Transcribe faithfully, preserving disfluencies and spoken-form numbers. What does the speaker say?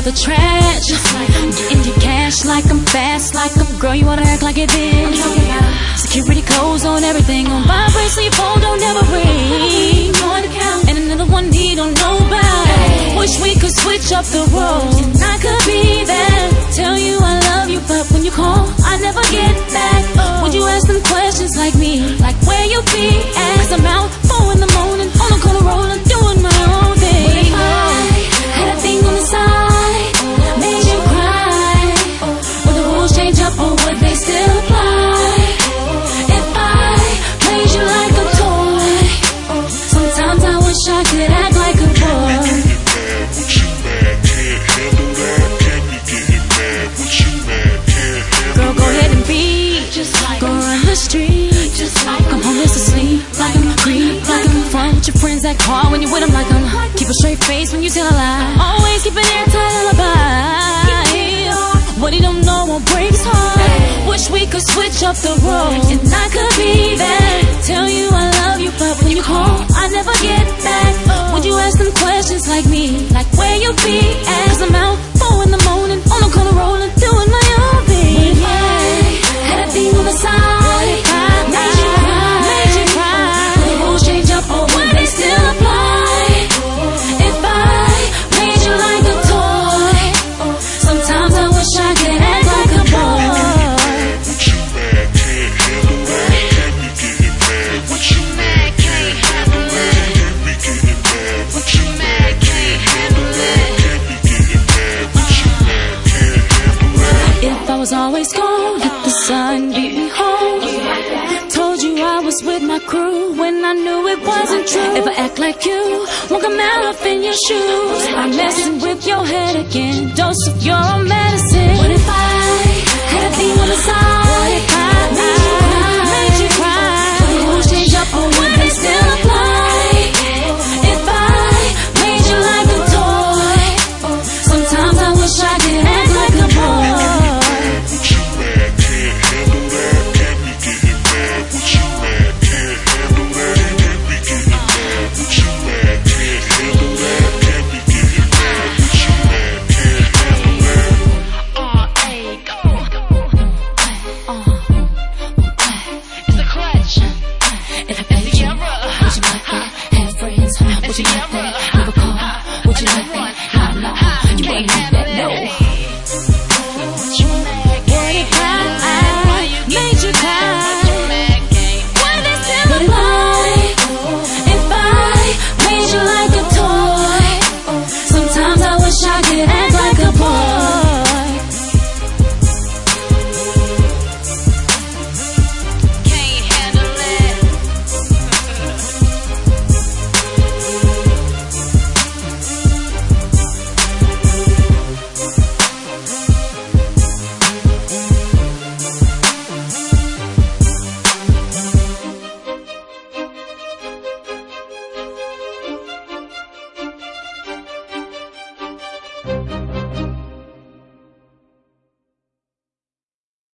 the trash. Getting your cash like I'm fast, like I'm girl, you wanna act like it been. Security codes on everything, on vibrate so your phone don't ever ring. And another one he don't know about. Wish we could switch up the roles, and I could be there, tell you I love you, but when you call, I never get back. Would you ask them questions like me, like where you be at? Cause I'm out four in the morning, on the corner rolling, doing my own thing. But if I had a thing on the side, made you cry, would the rules change up or would they still apply? If I played you like a toy, sometimes I wish I could act like a boy. Girl, go ahead and be just like go run the street, just like I'm homeless asleep, like I'm creep, like I'm fun with your friends that call when you with them, like I'm keep a straight face when you tell a lie, always keep an airtight alibi. What he don't know won't break his heart. Wish we could switch up the roles, and I could be there, tell you I love you, but when you call, I never get back. Would you ask them questions like me, like where you be at? Cause I'm out four in the morning, on the corner rolling, doing my own thing. Had a thing on the side, made you cry, made you cry. Will the rules change up or would they still apply? If I played you like a toy, sometimes I wish I could act like a boy. What you mad, can't handle it. What you mad, can't handle it. What you mad, can't handle it. If I was always gone, let the sun beat me home. Told you I was with my crew when I knew it wasn't true. If I act like you, won't come out up in your shoes. I'm messing with your head again, dose of your own medicine. What if I had a thing on the side?